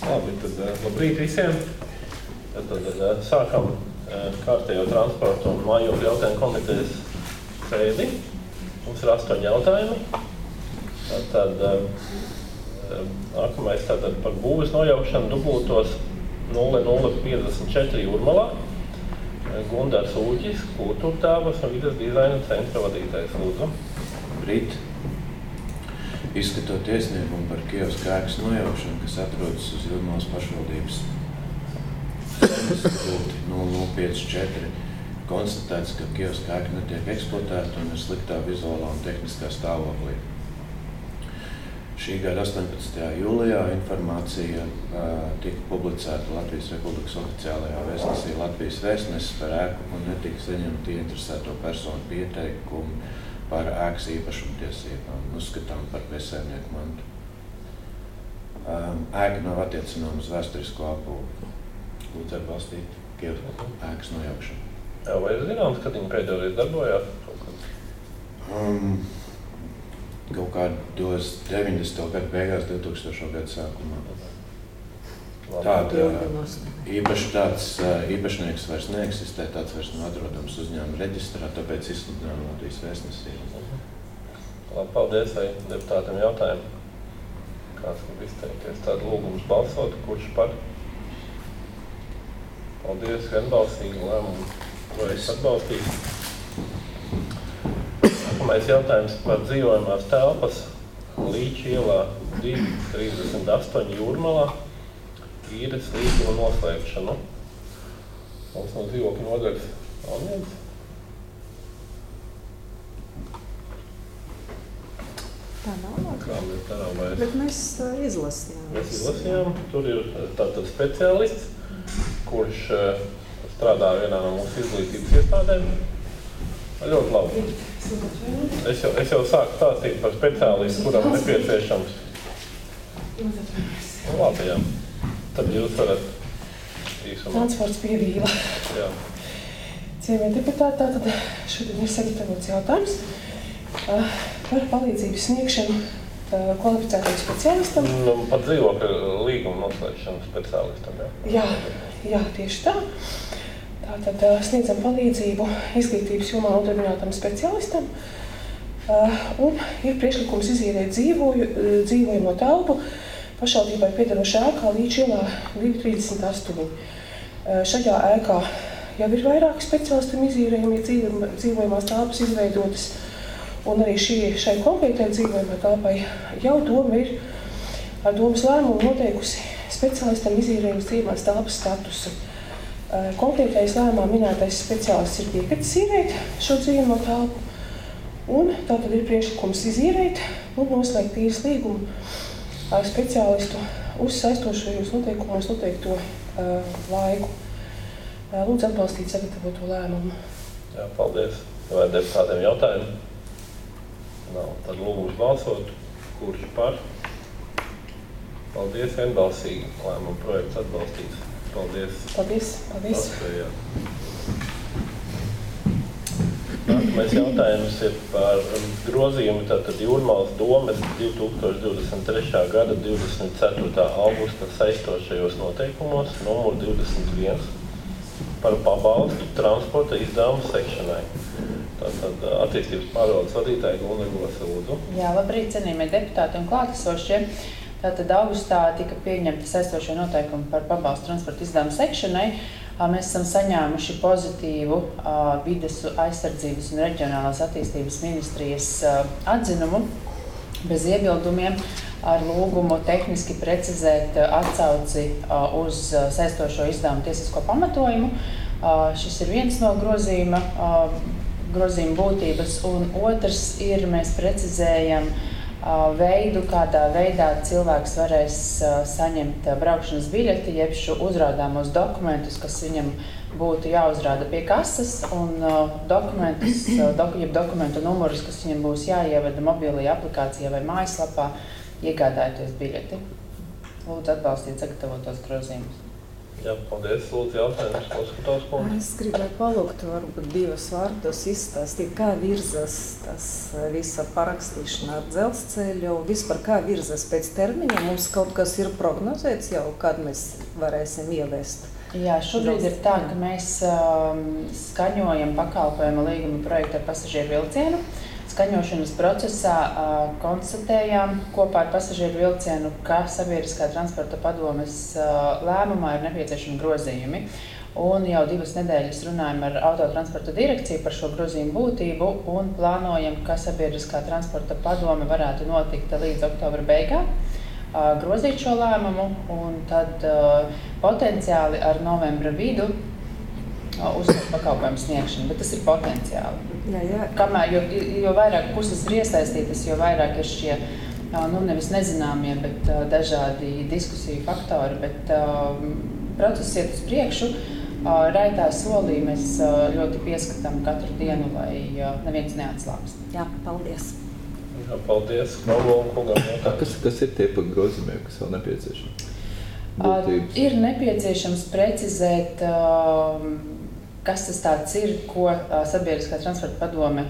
Labi, tad labrīt visiem. Tad sākam kārtējo transportu un mājokļu jautājumu komitejas sēdi. Mums ir 8 jautājumi. Tad nākamais tātad par būves nojaukšanu dubultos 0054 Jūrmalā. Gundars Ūķis, kultūrtēvas un vides dizaina centra vadītājs. Lūdzu. Brīt. Izskatot iesniegumu par kiosku ēkas nojaukšanu, kas atrodas uz Jūrmalas pašvaldības 0054, konstatēts, ka kiosku ēka netiek eksploatēta un ir sliktā vizuālā un tehniskā stāvoklī. Šī gada 18. jūlijā informācija tika publicēta Latvijas Republikas oficiālajā vēstnesī Latvijas vēstnesis par ēku un netika saņemti interesēto personu pieteikumi par ēkas īpašumtiesībām, uzskatām par bezsaimnieku mantu. Ēka nav attiecināma uz vēsturisko apbūvi. Lūdzu atbalstīt kiosku ēkas nojaukšanu. Jā, vai zināms, kad viņi pēdējoreiz darbojās? Kaut kādos 90. gadu beigās, 2000. gadu sākumā. Īpaši tāds īpašnieks vairs neeksistē, tāds vairs nav atrodams uzņēmuma reģistrā, tāpēc izsludinām Latvijas vēstnesī. Labi, paldies, vai deputātiem jautājumu. Kāds grib izteikties? Tāda lūgums balsot, kurš par? Paldies, vienbalsīgi lēmumu, projekts atbalstīt. Nākamais jautājums par dzīvojamās telpas Līča ielā 238 Jūrmalā. Īres līguma noslēgšanu. Mums no dzīvokļu nodaļas nav viens. Tā nav Kā mēs darām vairs? Bet mēs izlasījām. Mēs izlasījām. Tur ir tātad speciālists, kurš strādā vienā no mūsu izglītības iestādēm. Ļoti labi. Es jau sāku stāstīt par speciālistu, kuram nepieciešams. Labi, jā. Tad jūs varat īsumā. Transports pie Vīla. Jā. Cienījamie deputāti, tātad šodien ir sagatavots jautājums par palīdzības sniegšanu kvalificētam speciālistam. Par dzīvokļu līguma noslēgšanu speciālistam, jā? Jā, tieši tā. Tātad sniedzam palīdzību izglītības jomā nodarbinātam speciālistam. Un ir priekšlikums izīrēt dzīvojamo telpu pašvaldībai piedarošā ēkā Līča ielā 238. Šajā ēkā jau ir vairāki speciālistam izīrējumi dzīvojamās telpas izveidotas, un arī šai konkrētai dzīvojamai telpai jau doma ir ar domas lēmumu noteikusi speciālistam izīrējums dzīvojamās telpas statusu. Konkrētais lēmumā minētais speciālists ir piekritis īrēt šo dzīvojamo telpu, un tātad ir priekšlikums izīrēt un noslēgt īres līgumu ar speciālistu uz saistošajos noteikumos noteikto laiku. Lūdzu atbalstīt sagatavoto lēmumu. Jā, paldies. Vai deputātiem jautājumu? Nav. Tad lūgums balsot. Kurš par? Paldies, vienbalsīgi. Lēmumu projekts atbalstīts. Paldies. Paldies. Nākamais jautājums ir par grozījumu tātad Jūrmalas domes 2023. gada 24. augusta saistošajos noteikumos numur 21 par pabalstu transporta izdevumu sekšanai. Tātad attīstības pārvaldes vadītāja Gunda Gosa, lūdzu. Jā, labrīt, cienījamie deputāti un klātesošie. Tātad augustā tika pieņemta saistošie noteikumi par pabalstu transporta izdevumu sekšanai. Mēs esam saņēmuši pozitīvu vides aizsardzības un reģionālās attīstības ministrijas atzinumu bez iebildumiem ar lūgumu tehniski precizēt atsauci uz saistošo izdevumu tiesisko pamatojumu. Šis ir viens no grozījuma būtības, un otrs ir, mēs precizējam veidu, kādā veidā cilvēks varēs saņemt braukšanas biļeti, jeb šo uzrādāmos dokumentus, kas viņam būtu jāuzrāda pie kases, un dokumentu numurus, kas viņam būs jāievada mobilajā aplikācijā vai mājaslapā, iegādājoties biļeti. Lūdzu atbalstīt sagatavotos grozījumus. Jā, paldies. Lūdzu, jautājums, Moskutās kundze. Es gribēju palūgt varbūt divas vārdos izstāstīt, kā virzas tas visa parakstīšana ar dzelzceļu, vispār kā virzas pēc termiņa. Mums kaut kas ir prognozēts jau, kad mēs varēsim ieviest. Jā, šobrīd ir tā, ka mēs skaņojam pakalpojuma līguma projektu ar pasažieru vilcienu. Skaņošanas procesā konstatējām kopā ar pasažieru vilcienu, ka Sabiedriskā transporta padomes lēmumā ir nepieciešami grozījumi. Un jau 2 nedēļas runājam ar autotransporta direkciju par šo grozījumu būtību un plānojam, ka Sabiedriskā transporta padome varētu notikt līdz oktobra beigām, grozīt šo lēmumu un tad potenciāli ar novembra vidu uzsākt pakalpojumu sniegšanu, bet tas ir potenciāli. Jā. Kamēr, jo vairāk puses ir iesaistītas, jo vairāk ir šie, nevis nezināmie, bet dažādi diskusiju faktori, bet process iet uz priekšu. Raitā solī mēs ļoti pieskatām katru dienu, lai neviens neatslāpst. Jā, paldies. Jā, paldies. Kas ir tie grozījumi, kas vēl nepieciešami? Ir nepieciešams precizēt, kas tas tāds ir, ko Sabiedriskā transporta padome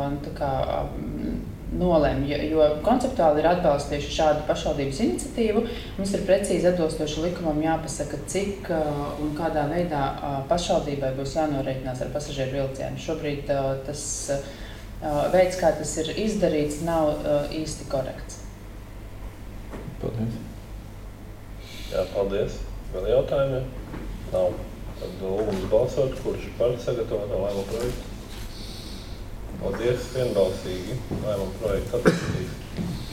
nolēma, jo konceptuāli ir atbalstījuši šādu pašvaldības iniciatīvu. Mums ir precīzi atbilstoši likumam jāpasaka, cik un kādā veidā pašvaldībai būs jānorēķinās ar pasažieru vilcienu. Šobrīd tas veids, kā tas ir izdarīts, nav īsti korekts. Paldies. Jā, paldies. Vēl jautājumi? Nav. Tad lūdzu balsot, kurš par sagatavoto lēmumu projektu. Paldies, vienbalsīgi. Lēmumu projekts atbalstīts.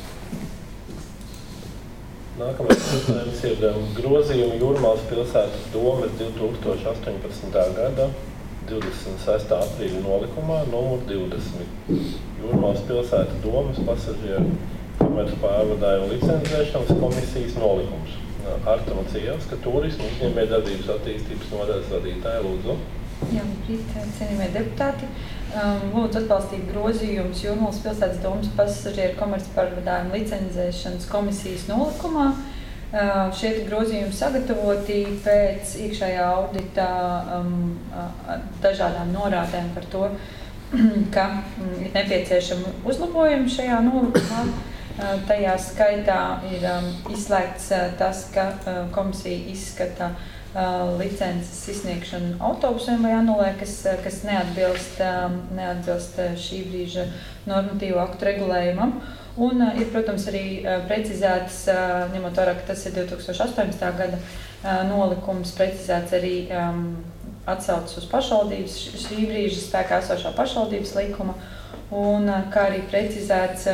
Nākamais jautājums ir grozījumi Jūrmālas pilsētas domes 2018. gada 26. aprīļa nolikumā numur 20. Jūrmālas pilsētas domes pasažieru komercpārvadājumu licencēšanas komisijas nolikums. Arta Macijevska, turismu uzņēmējdarbības attīstības nodaļas vadītāja, lūdzu. Jā, labrīt, cienījamie deputāti. Lūdzu atbalstīt grozījumus Jūrmālas pilsētas domes pasažieru komercpārvadājumu licencēšanas komisijas nolikumā. Šie grozījumi sagatavoti pēc iekšējā audita dažādām norādēm par to, ka ir nepieciešami uzlabojumi šajā nolikumā. Tajā skaitā ir izslēgts tas, ka komisija izskata licences izsniegšanu autobusiem vai anulē, kas neatbilst šī brīža normatīvu aktu regulējumam. Un ir, protams, arī precizēts, ņemot vērā, ka tas ir 2018. gada nolikums, precizēts arī atsaucas uz pašvaldības, šī brīža spēkā esošā pašvaldības likuma, un kā arī precizēts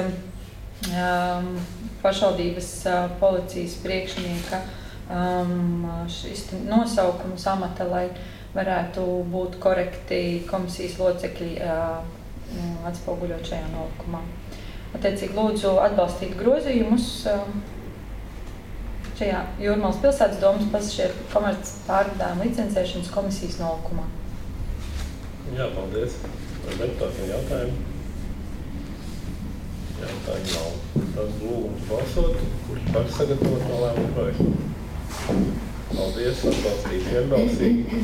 pašvaldības policijas priekšnieka šis nosaukums amata, lai varētu būt korekti komisijas locekļi atspoguļot šajā nolikumā. Attiecīgi lūdzu atbalstīt grozījumus šajā Jūrmālas pilsētas domes pasažieru komercpārvadājumu licencēšanas komisijas nolikumā. Jā, paldies. Vai deputātiem jautājumi? Jautājumu nav. Tad lūgums balsot, kurš par sagatavoto lēmumu projektu. Paldies, atbalstīt vienbalsīgi.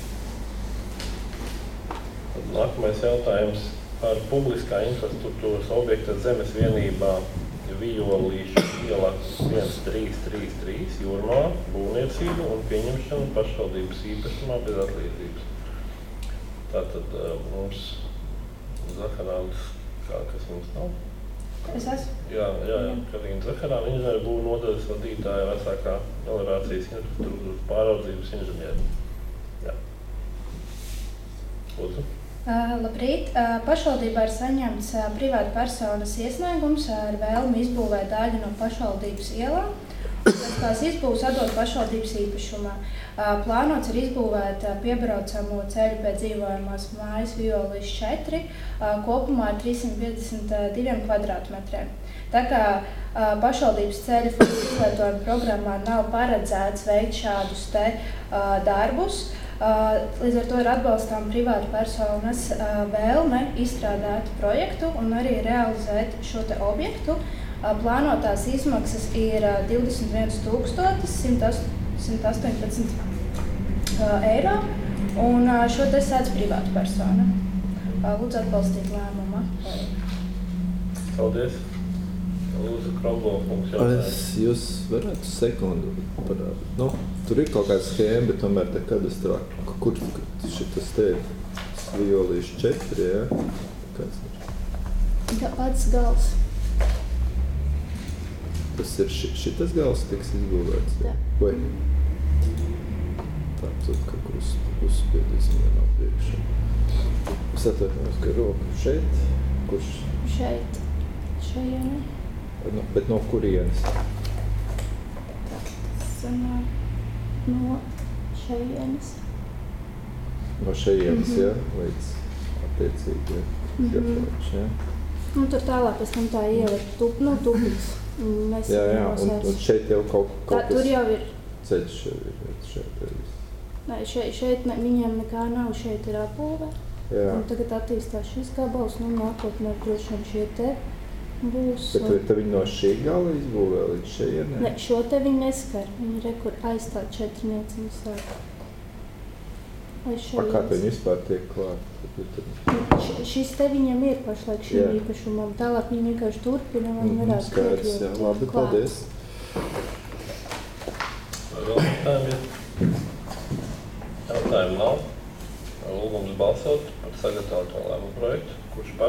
Tad nākamais jautājums par publiskā infrastruktūras objekta zemes vienībā Vijolīša iela 1333 Jūrmalā būvniecību un pieņemšanu pašvaldības īpašumā bez atliedzības. Tātad mums Zaharāns, kas mums nav? Es esmu? Jā, Karina Zaharāna, inženieru būvu nodaļas vadītāja, vecākā melorācijas infrastruktūras pāraudzības inženieri. Jā. Lūdzu. Labrīt! Pašvaldībā ir saņemts privāta personas iesniegums ar vēlmi izbūvēt daļu no pašvaldības ielām. Pēc tās izbūves atdot pašvaldības īpašumā. Plānots ir izbūvēt piebraucamo ceļu pēc dzīvojamās mājas Vijolīša 4, kopumā ar 352 kvadrātmetriem. Tā kā pašvaldības ceļu izlietojuma programmā nav paredzēts veikt šādus darbus, līdz ar to ir atbalstām privātu personas vēlme izstrādāt projektu un arī realizēt šo objektu. Plānotās izmaksas ir 21 118 eiro, un šo te sēdz privāta persona. Lūdzu atbalstīt lēmumu. Paldies. Lūdzu, Krombolkungs jautājums. Jūs varētu sekundu parādīt. Nu, tur ir kaut kāda schēma, bet tomēr te kadastrā, kur šitas te ir violīši 4, ja? Kāds ir? Pats gals. Tas ir šitas gals tiks izbūvēts? Jā. Vai? Tāpēc, ka uzspiedīs viņai nav priekšā. Es atvainojos, ka roka šeit, kurš? Šeit. Šajienē. No, bet no kurienes? Sanāk no šajienes. No šajienes, ja? Līdz attiecīgi, ja? Ja? Un tur tālāk pēc tam tā iela tupiks. Jā, un šeit jau kaut tur jau ir. Ceļš jau ir, šeit ir viss. Nē, šeit viņiem nekā nav, šeit ir apbūve. Jā. Un tagad attīstās šis gabals, nākotnē droši vien šie te būs. Bet viņi no šī gala izbūvē līdz šajienē? Ne, šo te viņi neskar. Viņi rekur aizstāt 4 nieciņu sāk. Kā viņi vispār tiek klāt? Šis te viņam ir pašlaik šim īpašumam. Tālāk viņi vienkārši turpina, lai viņi varētu skaidrs, jā. Labi, paldies. Vēl jautājumi? Jautājumu nav. Lūgums balsot par sagatavoto lēmumu projektu. Kurš par?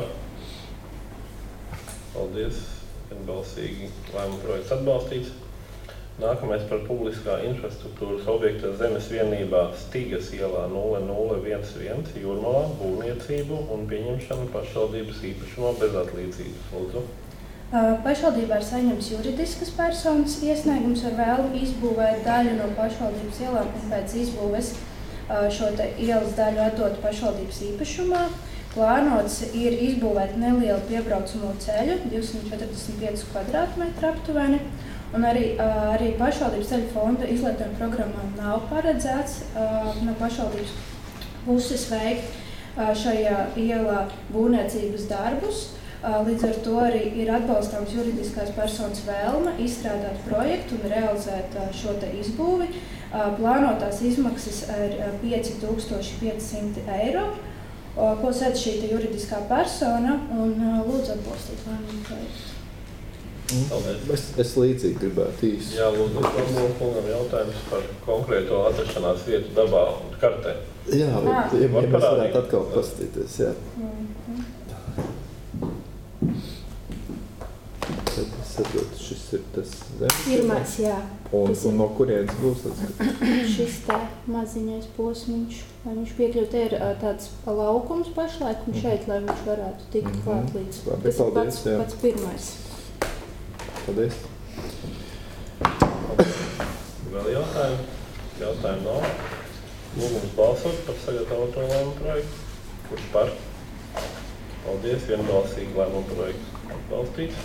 Paldies. Vienbalsīgi lēmumu projekts atbalstīts. Nākamais par publiskā infrastruktūras objekta zemes vienībā Stigas ielā 0011 Jūrmalā būvniecību un pieņemšanu pašvaldības īpašumā bez atlīdzības. Lūdzu. Pašvaldībā ir saņemts juridiskas personas iesniegums ar vēlmi izbūvēt daļu no pašvaldības ielām un pēc izbūves šo te ielas daļu atdot pašvaldības īpašumā. Plānots ir izbūvēt nelielu piebraucamo ceļu, 245 kvadrātmetru aptuveni, un arī pašvaldības ceļu fonda izlietojuma programmā nav paredzēts no pašvaldības puses veikt šajā ielā būvniecības darbus. Līdz ar to arī ir atbalstāms juridiskās personas vēlme izstrādāt projektu un realizēt šo te izbūvi. Plānotās izmaksas ir 5500 eiro, ko sedz šī te juridiskā persona, un lūdzu atbalstīt lēmumu projektu. Es līdzīgi gribētu īsti. Jā, lūdzu, Krombolkungam jautājums par konkrēto atrašanās vietu dabā un kartē. Jā, ja mēs varētu atkal pastīties, jā. Tad es saprotu, šis ir tas zemes. Pirmais, jā. Un no kurienes būs tas? Šis tā maziņais posmiņš, lai viņš piekļūt, te ir tāds laukums pašlaik, un šeit, lai viņš varētu tikt klāt līdz. Tas ir pats pirmais. Paldies. Vēl jautājumi? Jautājumu nav. Lūgums balsot par sagatavoto lēmumu projektu. Kurš par? Paldies. Vienbalsīgi lēmumu projektu atbalstīts.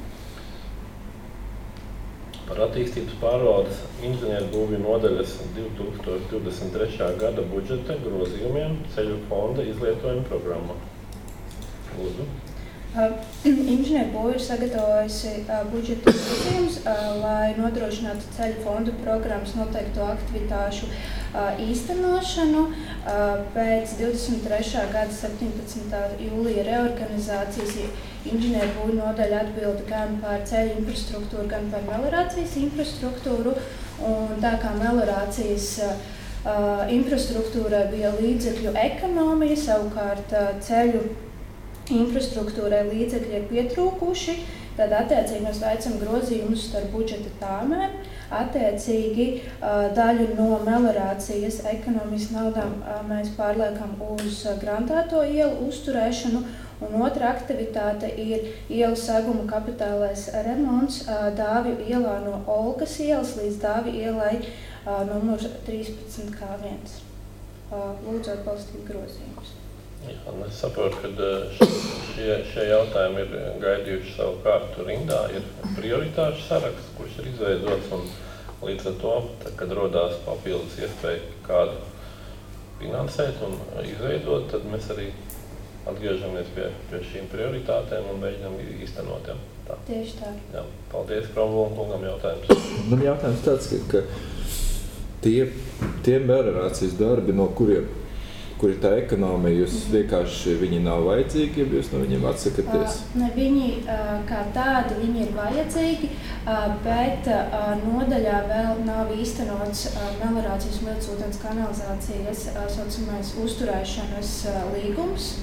Par attīstības pārvaldes inženierbūvju nodaļas 2023. gada budžeta grozījumiem ceļu fonda izlietojuma programmā. Lūdzu. Inženierbūvja ir sagatavojusi budžeta grozījumus, lai nodrošinātu ceļu fonda programmas noteikto aktivitāšu īstenošanu. Pēc 23. gada 17. jūlija reorganizācijas inženierbūvju nodaļa atbilda gan par ceļu infrastruktūru, gan par meliorācijas infrastruktūru. Un tā kā meliorācijas infrastruktūrai bija līdzekļu ekonomija, savukārt ceļu infrastruktūrai līdzekļi ir pietrūkuši, tad attiecīgi mēs veicam grozījumus starp budžeta tāmēm. Attiecīgi daļu no meliorācijas ekonomijas naudām mēs pārliekam uz grantēto ielu uzturēšanu, un otra aktivitāte ir ielu seguma kapitālais remonts Dāvju ielā no Olgas ielas līdz Dāvju ielai numur 13K1. Lūdzu atbalstīt grozījumus. Jā, es saprotu, ka šie jautājumi ir gaidījuši savu kārtu rindā, ir prioritāšu saraksts, kurš ir izveidots, un līdz ar to, tad, kad rodās papildus iespēja kādu finansēt un izveidot, tad mēs arī atgriežamies pie šīm prioritātēm un mēģinām īstenot. Tā. Tieši tā. Jā, paldies, Krombolkungam jautājums. Man jautājums tāds, ka Tie meliorācijas darbi, no kuriem kur ir tā ekonomija, jūs vienkārši viņi nav vajadzīgi, ja jūs no viņiem atsakaties? Viņi kā tādi, viņi ir vajadzīgi, bet nodaļā vēl nav īstenots meliorācijas un lietusūdens kanalizācijas saucamais uzturēšanas līgums,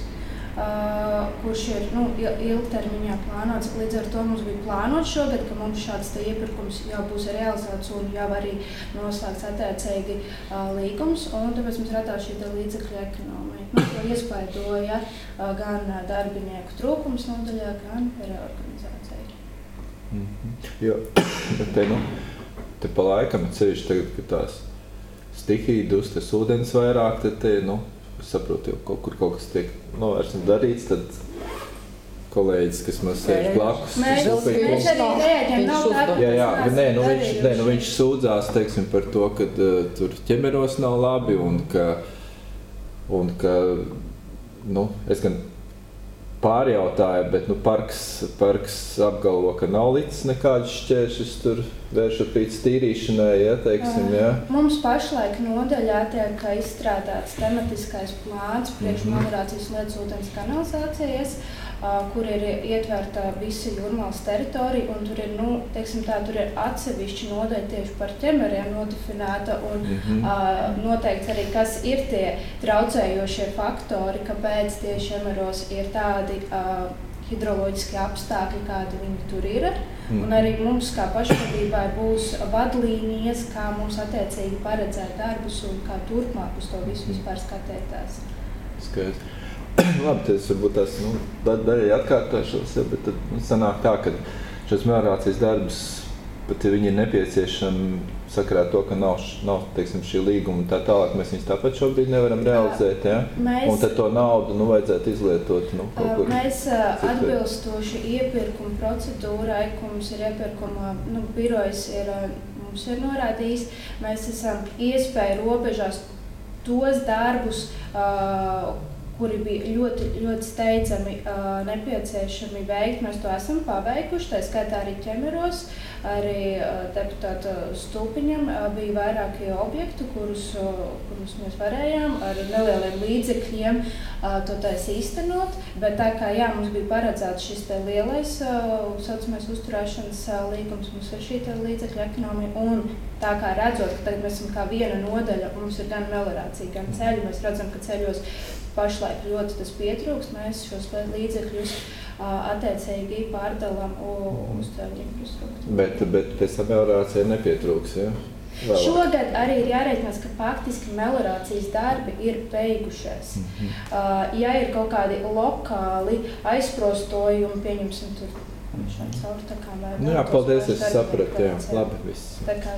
kurš ir ilgtermiņā plānots. Līdz ar to mums bija plānots šogad, ka mums šāds iepirkums jau būs realizēts un jau arī noslēgts attiecīgi līgums, un tāpēc mums radās šī līdzekļu ekonomija. To iespaidoja gan darbinieku trūkums nodaļā, gan reorganizācija. Jo, te pa laikam ceļš tagad, ka tās stihija dus, tas ūdens vairāk, tad te, saprotu, jau kaut kas tiek vairs darīts, tad kolēģis, kas man sēž blakus. Mēs arī rēģam, viņš sūdzās, teiksim, par to, ka tur ķemeros nav labi un ka es gan pārjautāju, bet parks apgalvo, ka nav līdz nekādas šķēršas tur vēršapītas tīrīšanai, teiksim. Mums pašlaik nodaļā tiek izstrādāts tematiskais plāns priekš meliorācijas un lietusūdens kanalizācijas, kur ir ietverta visa Jūrmalas teritorija, un tur ir, tur ir atsevišķi nodaļa tieši par ķemeriem nodefinēta, un noteikts arī, kas ir tie traucējošie faktori, kāpēc tieši ķemeros ir tādi hidroloģiski apstākļi, kādi viņi tur ir. Un arī mums, kā pašvaldībai, būs vadlīnijas, kā mums attiecīgi paredzēt darbus un kā turpmāk uz to visu vispār skatētās. Skaidrs. Labi, tas varbūt tās daļai atkārtošos, bet tad sanāk tā, ka šos meliorācijas darbus, pat ja viņi ir nepieciešami sakarā to, ka nav teiksim, šī līguma un tā tālāk, mēs viņus tāpat šobrīd nevaram realizēt, un tad to naudu vajadzētu izlietot kaut kur. Mēs atbilstoši iepirkuma procedūrai, ko mums ir iepirkuma birojas mums ir norādījis, mēs esam iespēju robežās tos darbus, kuri bija ļoti, ļoti steidzami nepieciešami veikt. Mēs to esam paveikuši, tā skaitā arī ķemeros, arī deputāta Stulpiņam bija vairāki objekti, kurus mēs varējām ar nelieliem līdzekļiem to īstenot, bet tā kā mums bija paredzēts šis lielais saucamais uzturēšanas līgums, mums ir šī līdzekļu ekonomija, un tā kā redzot, ka tagad mēs esam kā viena nodaļa, un mums ir gan meliorācija, gan ceļi, mēs redzam, ka ceļos pašlaik ļoti tas pietrūkst, mēs šos līdzekļus attiecīgi pārdalām uz ceļu infrastruktūru. Bet pēc tam meliorācija nepietrūks, Vēlāk. Šogad arī ir jārēķinās, ka faktiski meliorācijas darbi ir beigušies. Ja ir kaut kādi lokāli aizprostojumi, pieņemsim tur caur takām vai vēl. Paldies, es sapratu, labi, viss.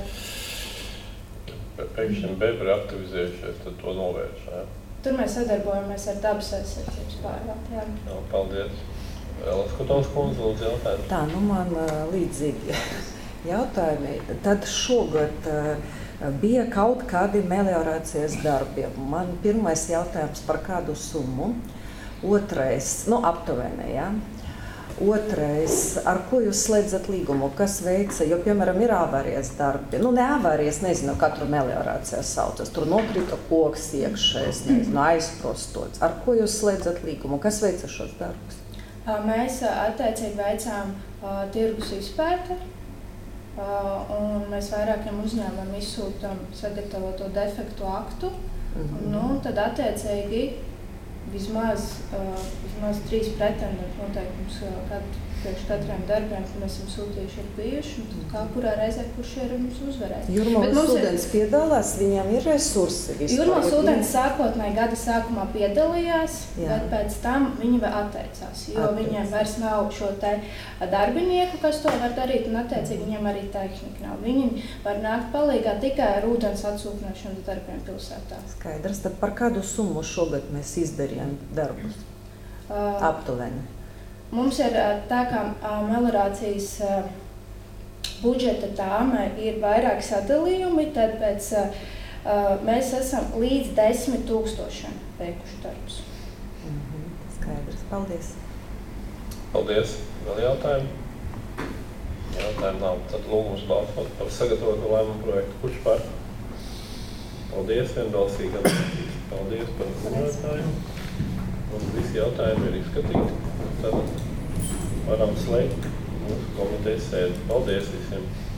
Pēkšņi bebri aktivizējušies, tad to novērš, Tur mēs sadarbojamies ar dabas aizsardzības pārvaldi, Paldies. Vēl Skatovs kundze, lūdzu jautājumu. Tā, man līdzīgi jautājumi. Tad šogad bija kaut kādi meliorācijas darbi. Man pirmais jautājums par kādu summu. Otrais, aptuveni, Otrais, ar ko jūs slēdzat līgumu? Kas veica? Jo, piemēram, ir avārijas darbi. Ne avārijas, nezinu, katru meliorācijas saucas. Tur nokrita koks iekšēs, aizprostots. Ar ko jūs slēdzat līgumu? Kas veica šos darbus? Mēs attiecīgi veicām tirgus izpēti, un mēs vairākiem uzņēmumiem izsūtām sagatavoto defektu aktu. Tad attiecīgi vismaz 3 pretendentu noteikums priekš katriem darbiem, ko mēs esam sūtījuši, ir bijuši, un tad kā kurā reizē, kurš ir mums uzvarējis. Jūrmalas ūdens piedalās, viņam ir resursi vispār. Jūrmalas ūdens sākotnēji gada sākumā piedalījās, bet pēc tam viņi vēl atteicās, jo viņiem vairs nav šo te darbinieku, kas to var darīt, un attiecīgi viņiem arī tehnika nav. Viņi var nākt palīgā tikai ar ūdens atsūkņošanas darbiem pilsētā. Skaidrs, tad par kādu summu šogad mēs izdarījām darbus? Aptuveni. Mums ir tā kā meliorācijas budžeta tāma ir vairāki sadalījumi, tad mēs esam līdz 10 000 veikuši darbus. Skaidrs, paldies. Paldies. Vēl jautājumi? Jautājumu nav. Tad lūgums balsot par sagatavotu lēmumu projektu. Kurš par? Paldies, vienbalsīgi. Paldies par uzmanību. Un visi jautājumi ir izskatīti. Tad varam slēgt mūsu komitejas sēdi. Paldies visiem!